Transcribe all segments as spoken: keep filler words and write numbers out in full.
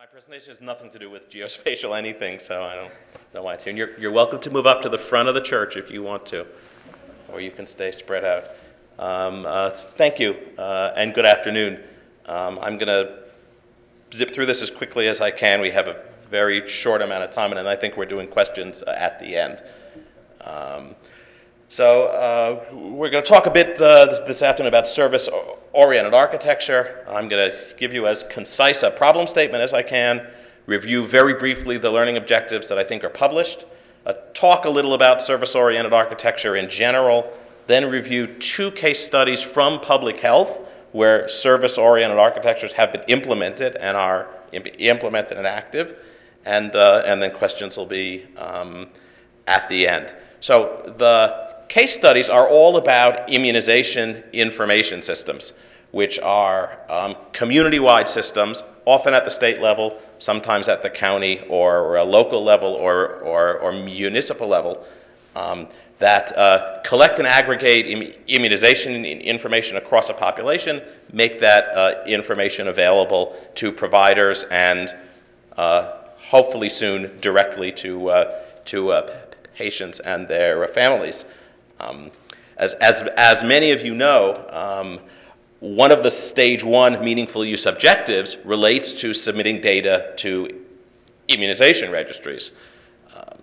My presentation has nothing to do with geospatial anything, so I don't know why it's here. And you're, you're welcome to move up to the front of the church if you want to, or you can stay spread out. Um, uh, thank you, uh, and good afternoon. Um, I'm going to zip through this as quickly as I can. We have a very short amount of time, and then I think we're doing questions uh, at the end. Um, So uh, we're going to talk a bit uh, this, this afternoon about service-oriented architecture. I'm going to give you as concise a problem statement as I can, review very briefly the learning objectives that I think are published, uh, talk a little about service-oriented architecture in general, then review two case studies from public health where service-oriented architectures have been implemented and are imp- implemented and active, and, uh, and then questions will be um, at the end. So the case studies are all about immunization information systems, which are um, community-wide systems, often at the state level, sometimes at the county or a local level or, or, or municipal level, um, that uh, collect and aggregate Im- immunization information across a population, make that uh, information available to providers and uh, hopefully soon directly to, uh, to uh, patients and their families. Um, as, as, as many of you know, um, one of the stage one meaningful use objectives relates to submitting data to immunization registries. Um,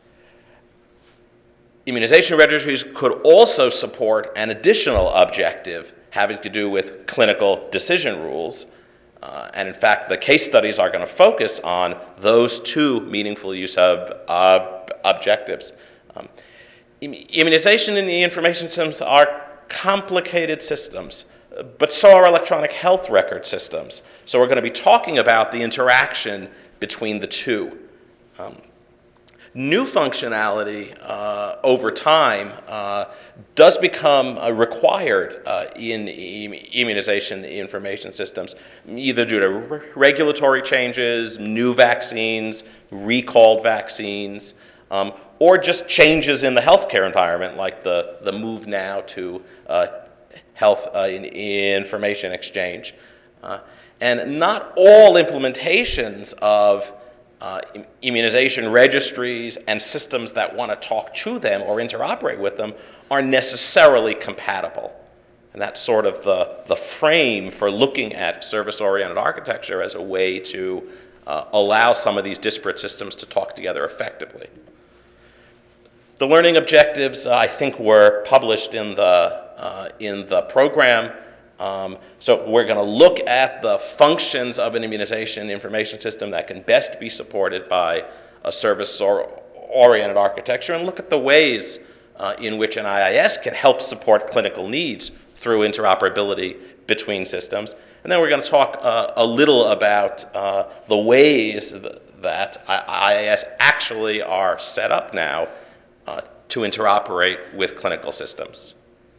immunization registries could also support an additional objective having to do with clinical decision rules. Uh, and in fact, the case studies are going to focus on those two meaningful use of uh, objectives. Um, Immunization and the information systems are complicated systems, but so are electronic health record systems. So we're going to be talking about the interaction between the two. Um, new functionality uh, over time uh, does become uh, required uh, in immunization information systems, either due to re- regulatory changes, new vaccines, recalled vaccines, Um, or just changes in the healthcare environment, like the, the move now to uh, health uh, in, information exchange. Uh, and not all implementations of uh, immunization registries and systems that want to talk to them or interoperate with them are necessarily compatible. And that's sort of the, the frame for looking at service-oriented architecture as a way to uh, allow some of these disparate systems to talk together effectively. The learning objectives, uh, I think, were published in the, uh, in the program. Um, so we're going to look at the functions of an immunization information system that can best be supported by a service-oriented architecture, and look at the ways uh, in which an I I S can help support clinical needs through interoperability between systems. And then we're going to talk uh, a little about uh, the ways that I I S actually are set up now Uh, to interoperate with clinical systems.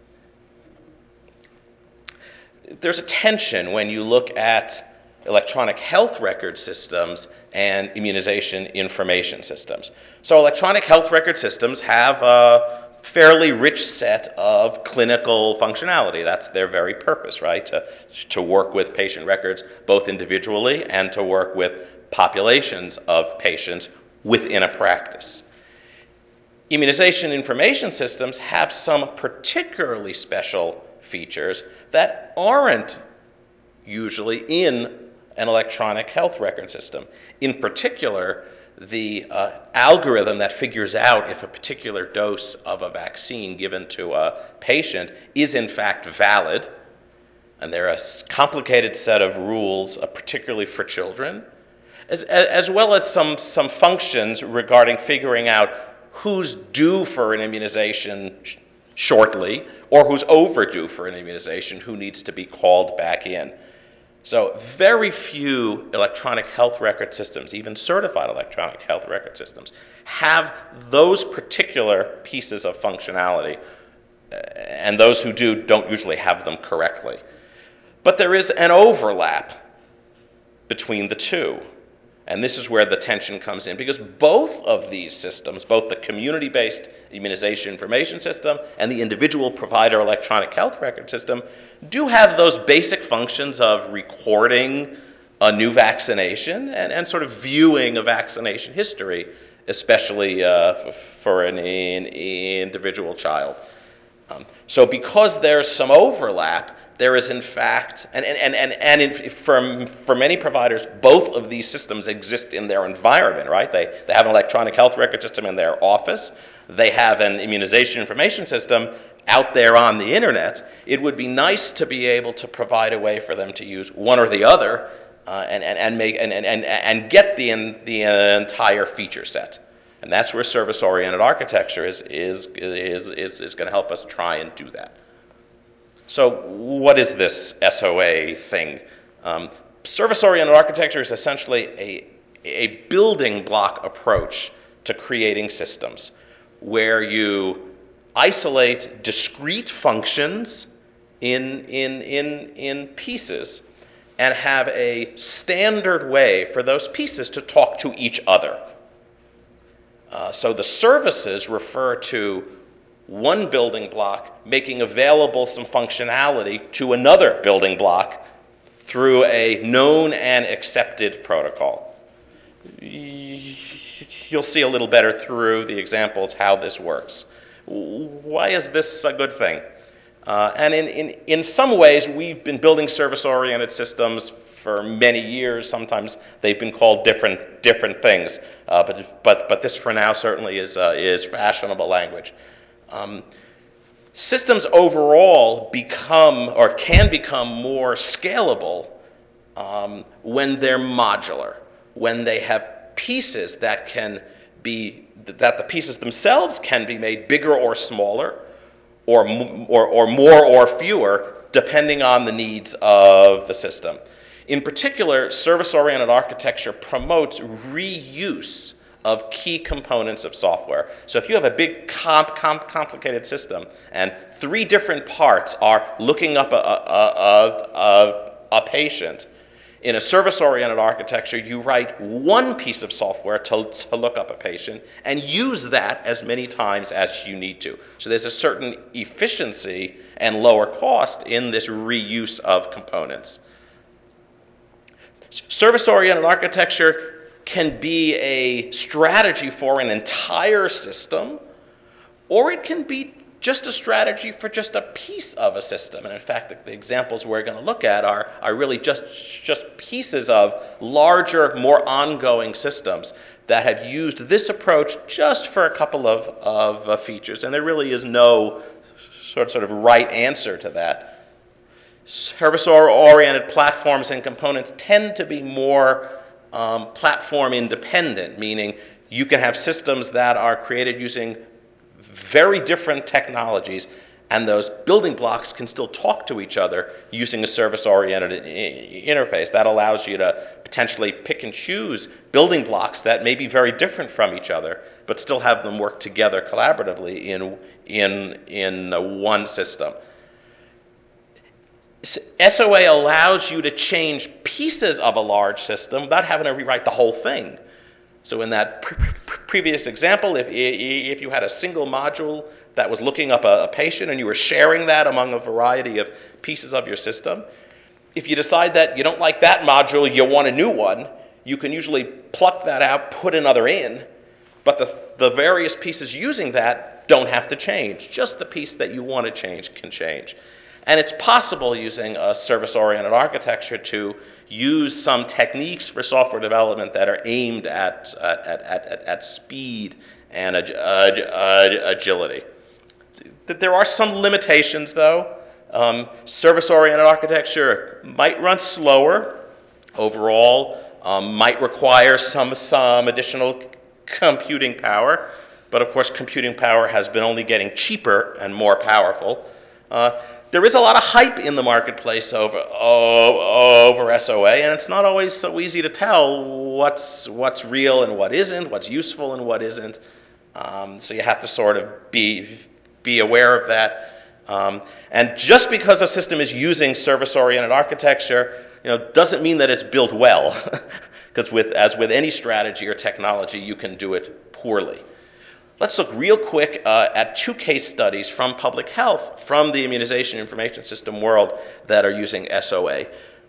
There's a tension when you look at electronic health record systems and immunization information systems. So electronic health record systems have a fairly rich set of clinical functionality. That's their very purpose, right? To, to work with patient records both individually and to work with populations of patients within a practice. Immunization information systems have some particularly special features that aren't usually in an electronic health record system. In particular, the uh, algorithm that figures out if a particular dose of a vaccine given to a patient is in fact valid, and there are a complicated set of rules, uh, particularly for children, as, as well as some, some functions regarding figuring out who's due for an immunization sh- shortly, or who's overdue for an immunization, who needs to be called back in. So very few electronic health record systems, even certified electronic health record systems, have those particular pieces of functionality, and those who do don't usually have them correctly. But there is an overlap between the two. And this is where the tension comes in, because both of these systems, both the community-based immunization information system and the individual provider electronic health record system, do have those basic functions of recording a new vaccination and, and sort of viewing a vaccination history, especially uh, f- for an, an individual child. Um, so because there's some overlap, there is in fact, and, and, and, and in, for, for many providers, both of these systems exist in their environment, right? They, they have an electronic health record system in their office. They have an immunization information system out there on the internet. It would be nice to be able to provide a way for them to use one or the other uh, and, and, and, make, and, and, and, and get the, the entire feature set. And that's where service-oriented architecture is, is, is, is, is going to help us try and do that. So what is this S O A thing? Um, service-oriented architecture is essentially a, a building block approach to creating systems where you isolate discrete functions in, in, in, in pieces and have a standard way for those pieces to talk to each other. Uh, so the services refer to one building block making available some functionality to another building block through a known and accepted protocol. You'll see a little better through the examples how this works. Why is this a good thing? Uh, and in, in, in some ways, we've been building service-oriented systems for many years. Sometimes they've been called different, different things. Uh, but, but, but this, for now, certainly is, uh, is fashionable language. Um, systems overall become, or can become, more scalable um, when they're modular, when they have pieces that can be, that the pieces themselves can be made bigger or smaller, or, or, or more or fewer, depending on the needs of the system. In particular, service-oriented architecture promotes reuse of key components of software. So if you have a big comp, comp, complicated system and three different parts are looking up a, a, a, a, a patient, in a service-oriented architecture, you write one piece of software to, to look up a patient and use that as many times as you need to. So there's a certain efficiency and lower cost in this reuse of components. Service-oriented architecture can be a strategy for an entire system, or it can be just a strategy for just a piece of a system. And in fact, the, the examples we're going to look at are, are really just, just pieces of larger, more ongoing systems that have used this approach just for a couple of, of uh, features. And there really is no sort, sort of right answer to that. Service-oriented platforms and components tend to be more um, platform independent, meaning you can have systems that are created using very different technologies, and those building blocks can still talk to each other using a service-oriented interface. That allows you to potentially pick and choose building blocks that may be very different from each other, but still have them work together collaboratively in, in, in one system. S O A allows you to change pieces of a large system without having to rewrite the whole thing. So in that pre pre previous example, if, if you had a single module that was looking up a, a patient and you were sharing that among a variety of pieces of your system, if you decide that you don't like that module, you want a new one, you can usually pluck that out, put another in, but the, the various pieces using that don't have to change. Just the piece that you want to change can change. And it's possible using a service-oriented architecture to use some techniques for software development that are aimed at, uh, at, at, at, at speed and ag ag ag agility. There are some limitations, though. Um, service-oriented architecture might run slower overall, um, might require some, some additional computing power, but of course computing power has been only getting cheaper and more powerful. Uh, There is a lot of hype in the marketplace over, over S O A, and it's not always so easy to tell what's, what's real and what isn't, what's useful and what isn't. Um, so you have to sort of be, be aware of that. Um, and just because a system is using service-oriented architecture, you know, doesn't mean that it's built well. Because with, as with any strategy or technology, you can do it poorly. Let's look real quick uh, at two case studies from public health, from the immunization information system world, that are using S O A.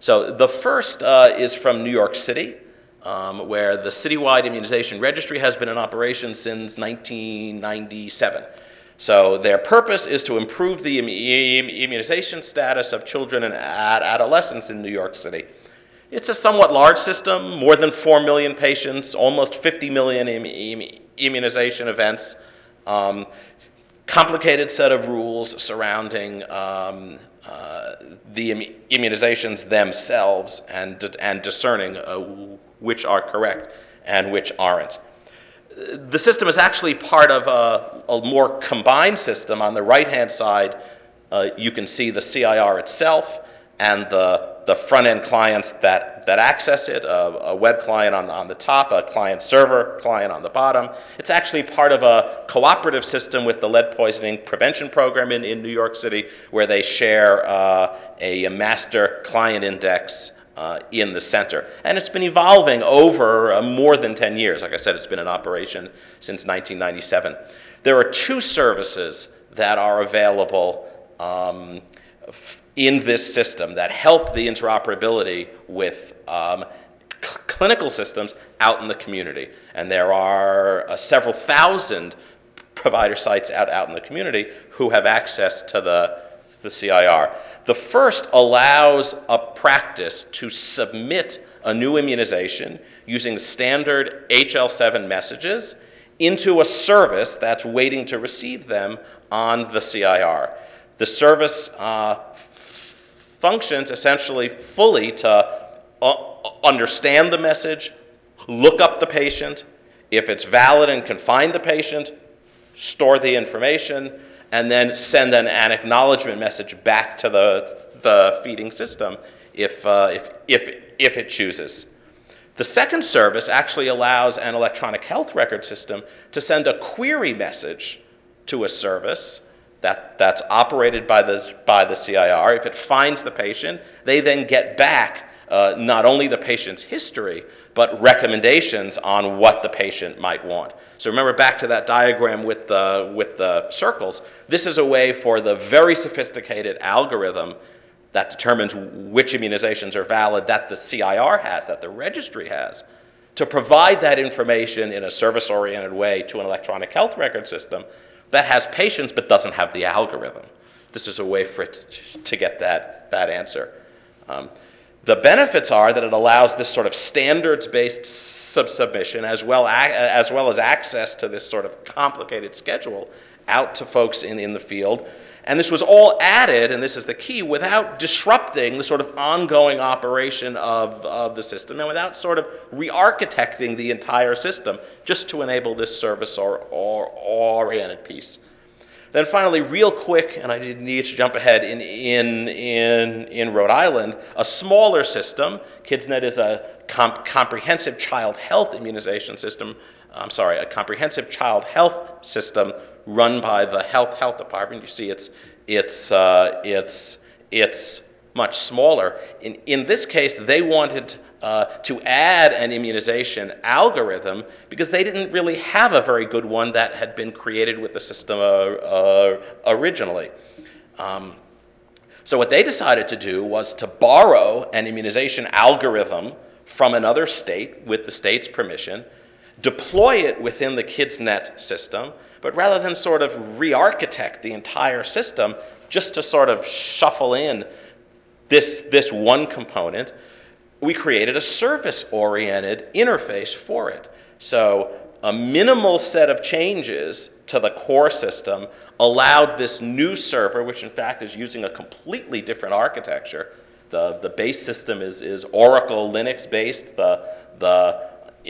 So the first uh, is from New York City, um, where the citywide immunization registry has been in operation since nineteen ninety-seven. So their purpose is to improve the immunization status of children and adolescents in New York City. It's a somewhat large system, more than four million patients, almost fifty million im im immunization events, um, complicated set of rules surrounding um, uh, the Im immunizations themselves and, and discerning uh, which are correct and which aren't. The system is actually part of a, a more combined system. On the right-hand side, uh, you can see the C I R itself and the, the front-end clients that, that access it, a, a web client on, on the top, a client-server client on the bottom. It's actually part of a cooperative system with the lead poisoning prevention program in, in New York City, where they share uh, a, a master client index Uh, in the center. And it's been evolving over uh, more than ten years. Like I said, it's been in operation since nineteen ninety-seven. There are two services that are available um, in this system that help the interoperability with um, clinical systems out in the community. And there are uh, several thousand provider sites out, out in the community who have access to the, the C I R. The first allows a practice to submit a new immunization using standard H L seven messages into a service that's waiting to receive them on the C I R. The service uh, functions essentially fully to uh, understand the message, look up the patient. If it's valid and can find the patient, store the information, and then send an, an acknowledgement message back to the, the feeding system if, uh, if, if, if it chooses. The second service actually allows an electronic health record system to send a query message to a service that, that's operated by the, by the C I R. If it finds the patient, they then get back uh, not only the patient's history, but recommendations on what the patient might want. So remember back to that diagram with the, with the circles. This is a way for the very sophisticated algorithm that determines which immunizations are valid that the C I R has, that the registry has, to provide that information in a service-oriented way to an electronic health record system that has patients but doesn't have the algorithm. This is a way for it to get that, that answer. Um, The benefits are that it allows this sort of standards-based sub submission as well, as well as access to this sort of complicated schedule out to folks in, in the field. And this was all added, and this is the key, without disrupting the sort of ongoing operation of, of the system and without sort of re-architecting the entire system just to enable this service or, or oriented piece. Then finally, real quick, and I need to jump ahead, in, in, in, in Rhode Island, a smaller system, KidsNet is a comp comprehensive child health immunization system, I'm sorry, a comprehensive child health system run by the Health Health Department. You see it's, it's, uh, it's, it's much smaller. In, in this case, they wanted uh, to add an immunization algorithm because they didn't really have a very good one that had been created with the system uh, uh, originally. Um, so what they decided to do was to borrow an immunization algorithm from another state with the state's permission, deploy it within the KidsNet system, but rather than sort of re-architect the entire system, just to sort of shuffle in this, this one component, we created a service-oriented interface for it. So a minimal set of changes to the core system allowed this new server, which in fact is using a completely different architecture. The, the base system is, is Oracle Linux-based. The, the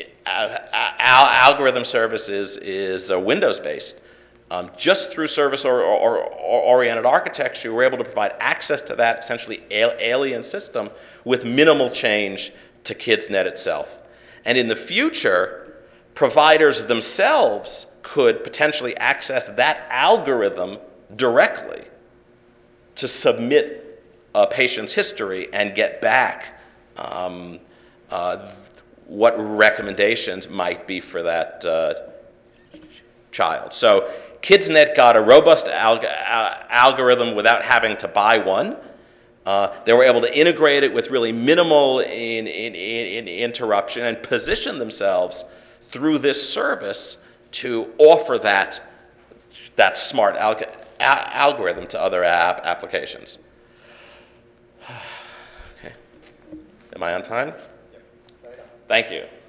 Al algorithm service is, is uh, Windows-based. Um, just through service-oriented architecture, we're able to provide access to that essentially alien system with minimal change to KidsNet itself. And in the future, providers themselves could potentially access that algorithm directly to submit a patient's history and get back um, uh, what recommendations might be for that uh, child. So KidsNet got a robust alg algorithm without having to buy one. Uh, they were able to integrate it with really minimal in, in, in, in interruption and position themselves through this service to offer that, that smart alg- a- algorithm to other app applications. Okay. Am I on time? Thank you.